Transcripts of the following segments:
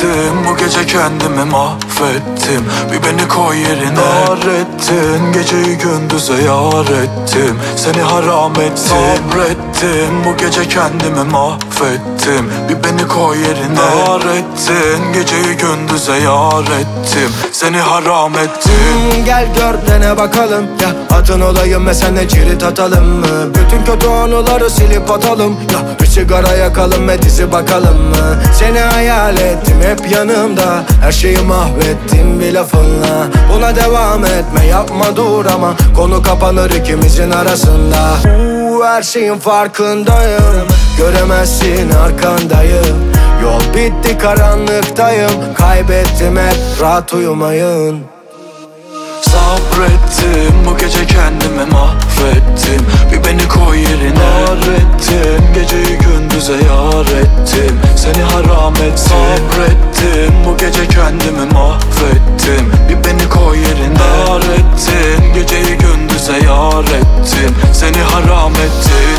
Sabrettim bu gece kendimi mahvettim. Bir beni koy yerine. Dar ettin geceyi gündüze yar ettim. Seni haram ettim. Sabrettim bu gece kendimi mahvettim. Bir beni koy yerine. Dar ettin geceyi gündüze yar ettim. Seni haram ettim. Gel gör dene bakalım ya, atın olayım ve senle cirit atalım mı? Bütün kötü anıları silip atalım ya, bir sigara yakalım ve dizi bakalım mı? Seni hayal ettim hep yanımda, her şeyi mahvettim bir lafınla. Buna devam etme, yapma dur ama konu kapanır ikimizin arasında. Her şeyin farkındayım, göremezsin arkandayım. Yol bitti karanlıktayım, kaybettim hep rahat uyumayın. Sabrettim bu gece kendimi mahvettim. Bir beni koy yerine. Dar ettim geceyi gündüze yar ettim. Seni haram ettim. Sabrettim bu gece kendimi mahvettim. Bir beni koy yerine. Dar ettin geceyi gündüze yar ettim. Seni haram ettin.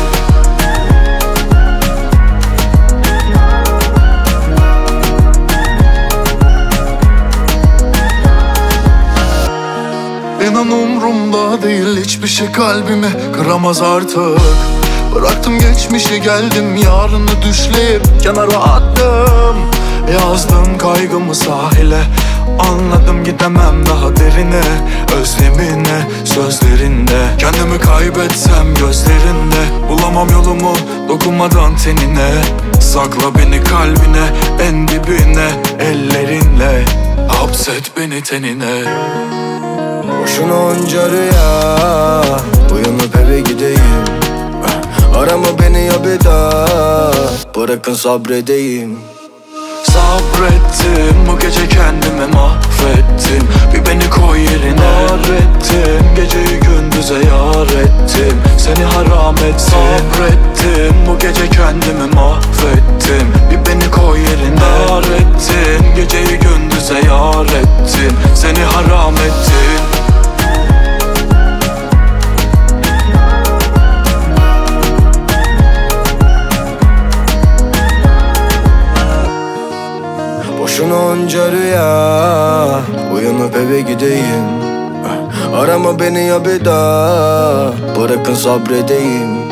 İnan umrumda değil hiçbir şey, kalbimi kıramaz artık. Bıraktım geçmişi geldim yarını düşleyip kenara attım. Yazdım kaygımı sahile, anladım gidemem daha derine. Özlemine sözlerinde, kendimi kaybetsem gözlerinde. Bulamam yolumu dokunmadan tenine. Sakla beni kalbine, en dibine ellerinle. Hapset beni tenine. Boşuna onca rüya, uyanıp eve gideyim. Arama beni ya bir daha, bırakın sabredeyim. Sabrettim bu gece kendimi mahvettim. Bir beni koy yerine. Dar ettim geceyi gündüze yar ettim. Seni haram ettim. Sabrettim bu gece kendimi mahvettim. Bir beni koy yerine. Dar ettin geceyi gündüze yar ettim. Seni haram ettin. Boşuna onca rüya, uyanıp eve gideyim. Arama beni ya bir daha, bırakın sabredeyim.